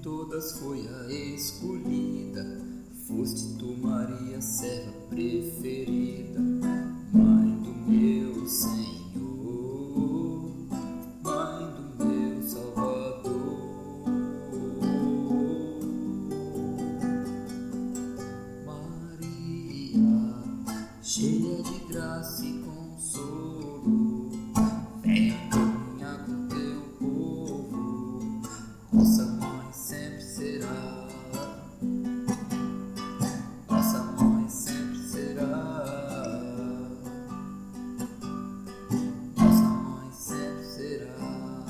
todas foi a escolhida. Foste tu, Maria, serva preferida, mãe do meu Senhor, mãe do meu Salvador. Maria, cheia de graça e consolo, venha caminhar com teu povo, nossa mãe sempre será. Nossa mãe sempre será. Nossa mãe sempre será.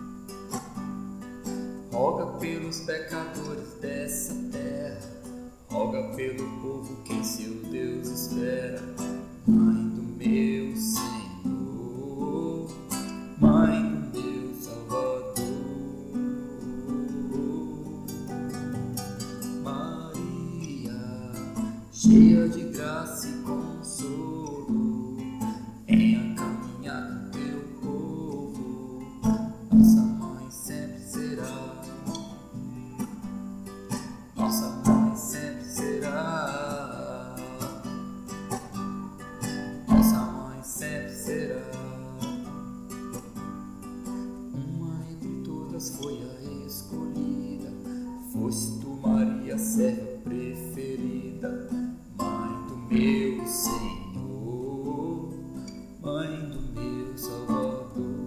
Roga pelos pecadores dessa terra, roga pelo povo que em seu Deus espera. Mãe do meu Senhor, mãe do meu Salvador. Cheia de graça e consolo, venha caminhar com teu povo, nossa mãe sempre será. Nossa mãe sempre será. Nossa mãe sempre será. Uma entre todas foi a escolhida, foste tu, Maria, serva preferida, mãe do meu Senhor, mãe do meu Salvador.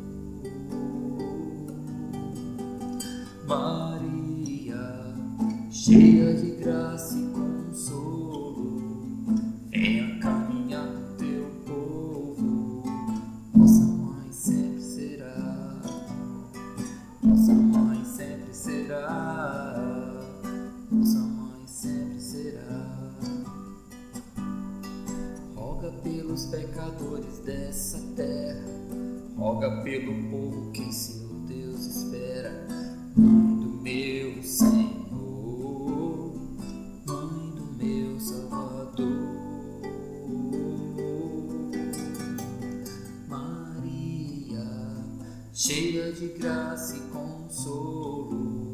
Maria, cheia de graça e consolo, venha caminhar com teu povo, nossa mãe sempre será. Nossa mãe sempre será. Nossa mãe sempre será. Roga pelos pecadores dessa terra, roga pelo povo que em seu Deus espera. Mãe do meu Senhor, mãe do meu Salvador. Maria, cheia de graça e consolo,